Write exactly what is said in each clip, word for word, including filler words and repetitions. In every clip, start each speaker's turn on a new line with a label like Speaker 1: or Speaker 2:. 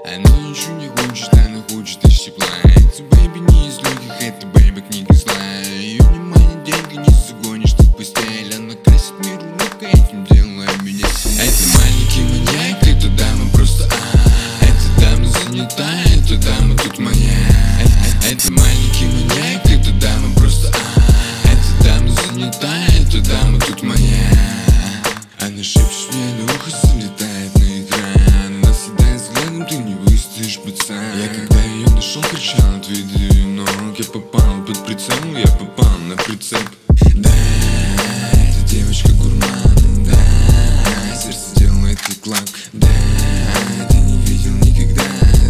Speaker 1: Она ничего не хочет, она хочет из тепла. Эта бэйби не из легких, эта бэйби книга злая. Ее внимание деньги не загонишь ты в постель. Она красит мир улыбкой, этим делая меня сильнее. Это маленький маньяк, эта дама просто а. Эта дама занята, эта дама тут моя. Это маленький маньяк, эта дама просто а. Эта дама занята, эта дама тут моя. Она шепчет мне на ухо, залетает на экран. Она съедает взглядом, ты не выстоишь, пацан. Я когда ее нашел, кричал от вида ее ног. Я попал под прицел, я попал на прицеп. Да, эта девочка гурман. Да, сердце делает клак. Да, ты не видел никогда.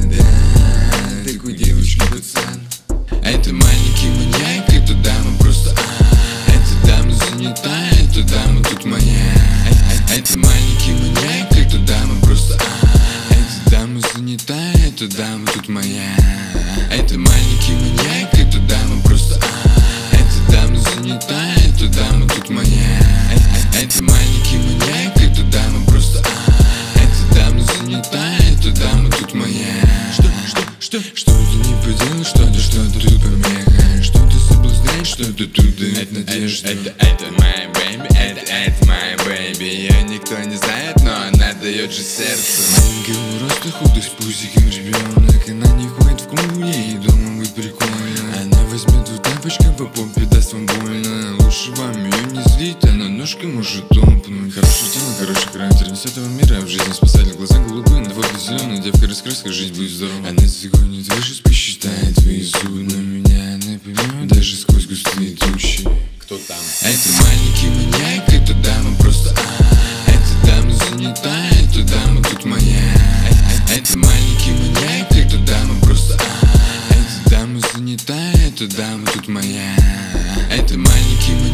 Speaker 1: Да, такой девочки пацан. Это маленький маньяк, эта дама просто а. Эта дама занята, эта дама тут моя. Это маленький маньяк, эта дама просто а. Эта дама занята, эта дама тут моя. Это маленький маньяк, эта дама просто а. Эта дама занята, эта дама тут моя. Это маленький маньяк, эта дама просто а. Эта дама занята, эта дама тут моя. Что, что, что, что ты не поделаешь, что-то, что-то тут помеха. Что ты соблазняешь, что-то тут дает надежду. Это, это, это моя бэйби, это, это моя бэйби. Ее никто не знает, но она дает же сердце. Маленького роста, худой с пузиком ребенок. Она не ходит в клуб, ей дома быть прикольно. Она возьмет в тапочках по попе, даст вам больно. Лучше вам ее не злить, она ножкой может топнуть. Хорошее тело, хороший характер, не с этого мира. В жизни спасатель, глаза голубые, на фото зеленые. Девка раскраска, жизнь будет здорова. Она загонит выше, посчитает твои зубы. На меня она поймет, даже сквозь густые тучи. Кто там? Это маленький маньяк, эта дама просто а. Эта дама занята, эта дама тут моя. Это маленький маньяк, эта дама просто а. Эта дама занята, эта дама тут моя. Это маленький маньяк.